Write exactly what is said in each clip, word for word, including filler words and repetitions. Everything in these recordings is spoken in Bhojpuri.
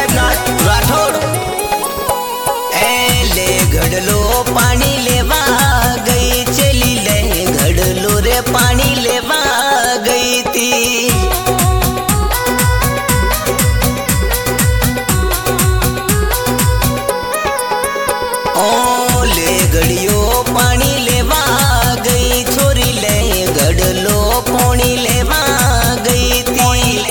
महेंद्रनाथ राठौड़। ए ले घड़लो पानी लेवा गई चली ले घड़लो रे पानी लेवा गई थी। ओ ले घड़ियो पानी लेवा गई छोरी ले घड़लो पानी लेवा गई थी।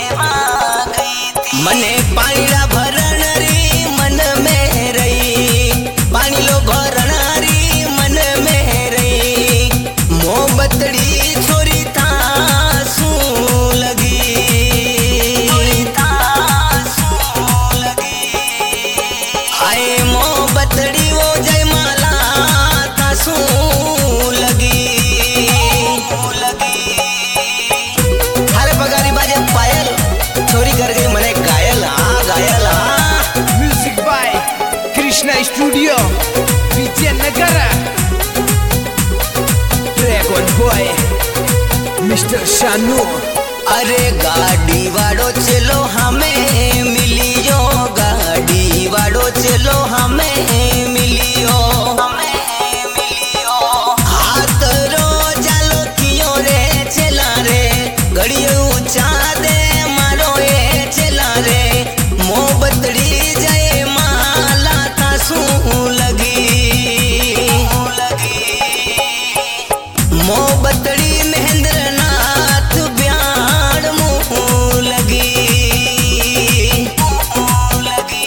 मने पानीला भरण री मन में रही पानी लो भरण री मन में रही मोहब्बतड़ी छोरी था सू लगी था सू लगी आए मोहब्बतड़ी वो जयमाला था सू लगी लगी हर पगारी बाजे पायल छोरी कर गई मने घायल। हाँ घायल। हाँ music by Krishna studio Vijaynagar. Dragon boy mister Shanu. अरे गाड़ी वाड़ो चलो हमें मिलियो गाड़ी वाड़ो चलो हमें मिलियो हमें मिलियो हाथ रो जालो कियो रे चला रे घड़ियो ऊंचा दे मारो ये चला रे मोहब्बतड़ी जय माला था सू लगी लगी मोहब्बतड़ी महेंद्रनाथ ब्याड़ मुँह लगी लगी।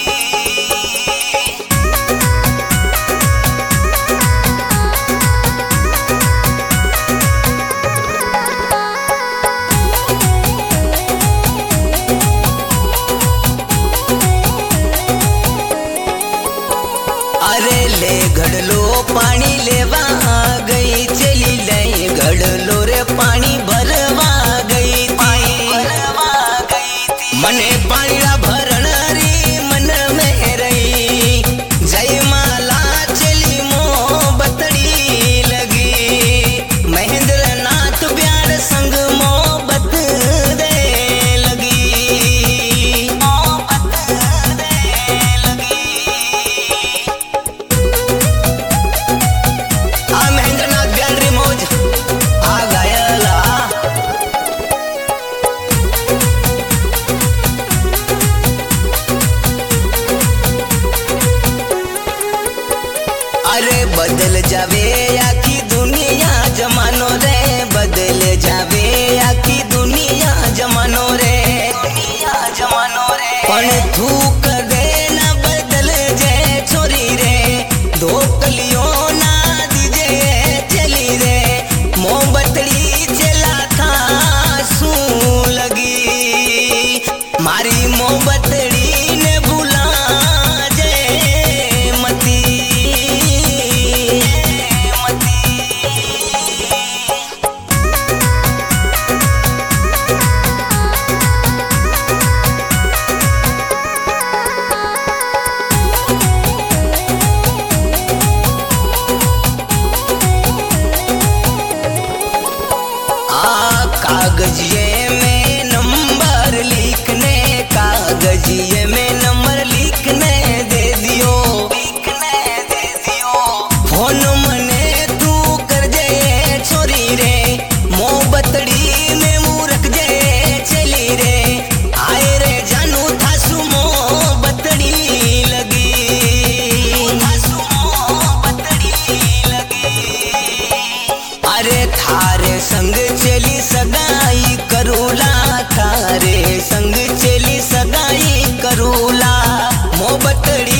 अरे ले घड़लो पानी लेवा गई चली ले घड़लो रे पानी भरवा गई भरवा गई मने पानीला भरण री मन में रही जयमाला चली मोहब्बतड़ी लगी महेंद्रनाथ ब्याड़ संग मोहब्बत दे लगी मोहब्बत दे लगी। आ महेंद्रनाथ ब्याड़ री मौज आ घायल। अरे बदल जावे आखी दुनिया जमानो रे बदल जावे आखी दुनिया जमानो रे दुनिया जमानो रे पण थूक दे ना बदल जे छोरी रे दो कलियों ना दीजे चली रे मोहब्बतड़ी चला था सू लगी मारी मोहब्बतड़ी ने भूला जे मती मती। आ कागजिए में नंबर लिखने कागजिए में नंबर लिखने दे दियो लिखने दे दियो फोन मने तू कर जे छोरी रे मोहब्बतड़ी में मूरख जे चली रे आए रे जानू थासु मोहब्बतड़ी लगी थासु मोहब्बतड़ी लगी। अरे थारे संग चली सगाई करूला थारे संग चली सगाई करूला मोहब्बतड़ी